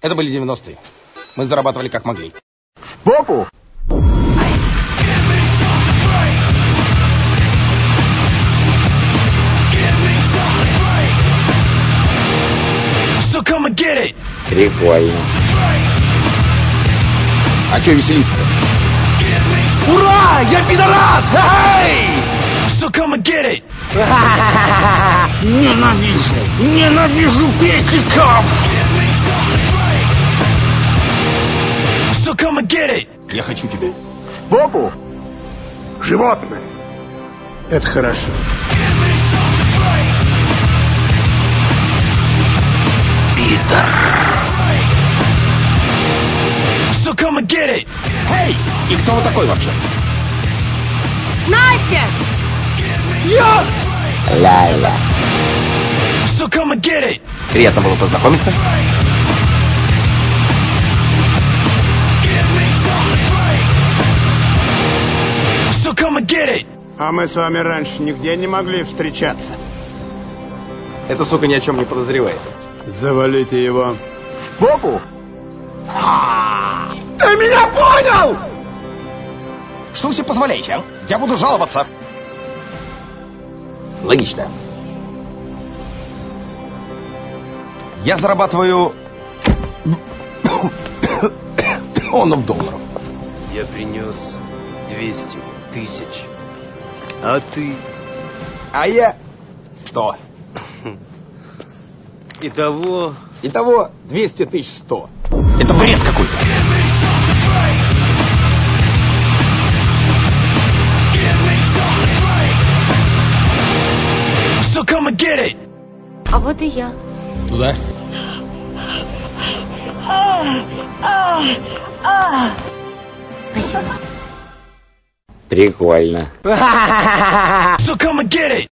Это были 90-е. Мы зарабатывали как могли. В попу! Прикольно. А чё веселиться-то? Ура! Я пидорас! Эй! Ненавижу песиков! Я хочу тебя. В попу! Животное! Это хорошо. Питер! Эй! И кто вы такой вообще? Настя! Я! Ля-ля. Приятно было познакомиться. А мы с вами раньше нигде не могли встречаться. Эта сука ни о чем не подозревает. Завалите его. В попу! Ты меня понял! Что вы себе позволяете, а? Я буду жаловаться. Логично. Я зарабатываю миллионов долларов. Я принес 200 тысяч. А ты? А я 100. Итого 200 тысяч 100. Это бред какой-то. А вот и я. Туда? Спасибо. Прикольно.